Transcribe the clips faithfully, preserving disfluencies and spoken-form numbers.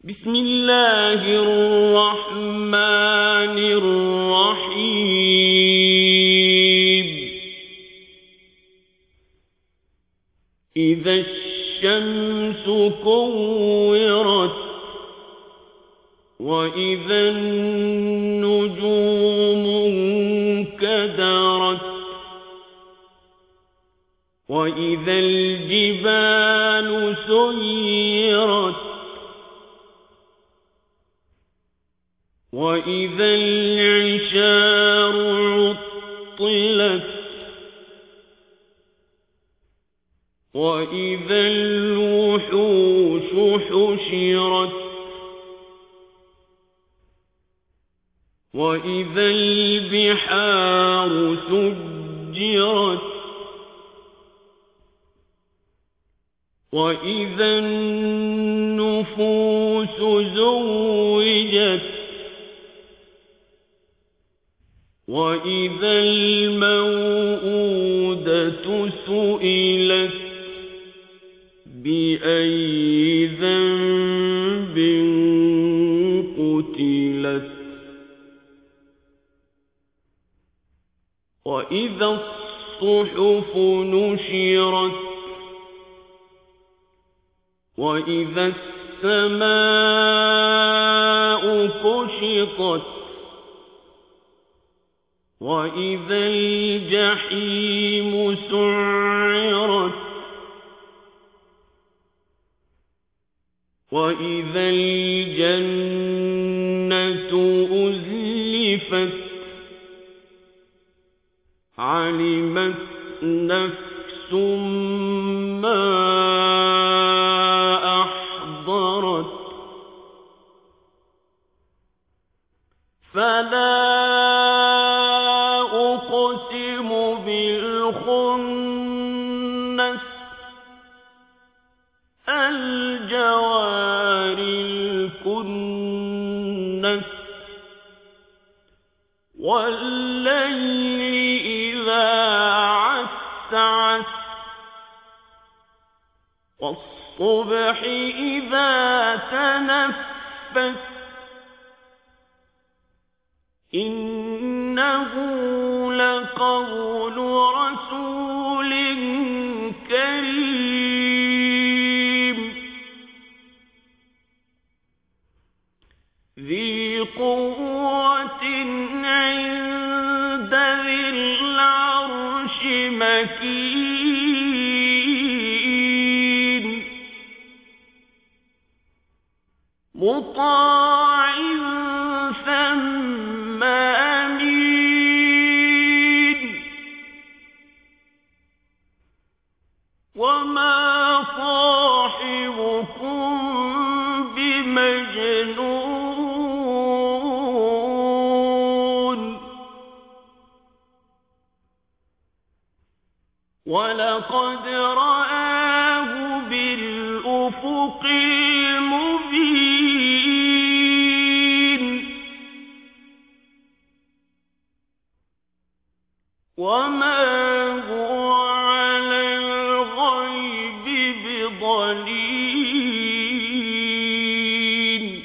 بسم الله الرحمن الرحيم إذا الشمس كورت وإذا النجوم انكدرت وإذا الجبال سيرت وإذا العشار عطلت وإذا الوحوش حشرت وإذا البحار سجرت وإذا النفوس زوجت وإذا الموءودة سئلت بأي ذنب قتلت وإذا الصحف نشرت وإذا السماء كشطت وإذا الجحيم سعرت وإذا الجنة أزلفت علمت نفس ما أحضرت فلا أقسم بالخنس الجوار الكنس والليل إذا عسعس والصبح إذا تنفس إنه لقول رسول كريم ذي قوة عند ذي العرش مكين مطاع ثم أمين وما صاحبكم بمجنون ولقد رآه بالأفق المبين وما هو على الغيب بضنين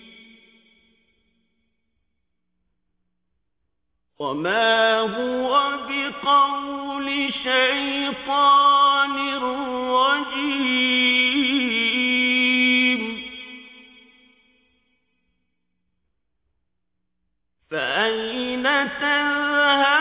وما هو بقول شيطان رجيم فأين تذهبون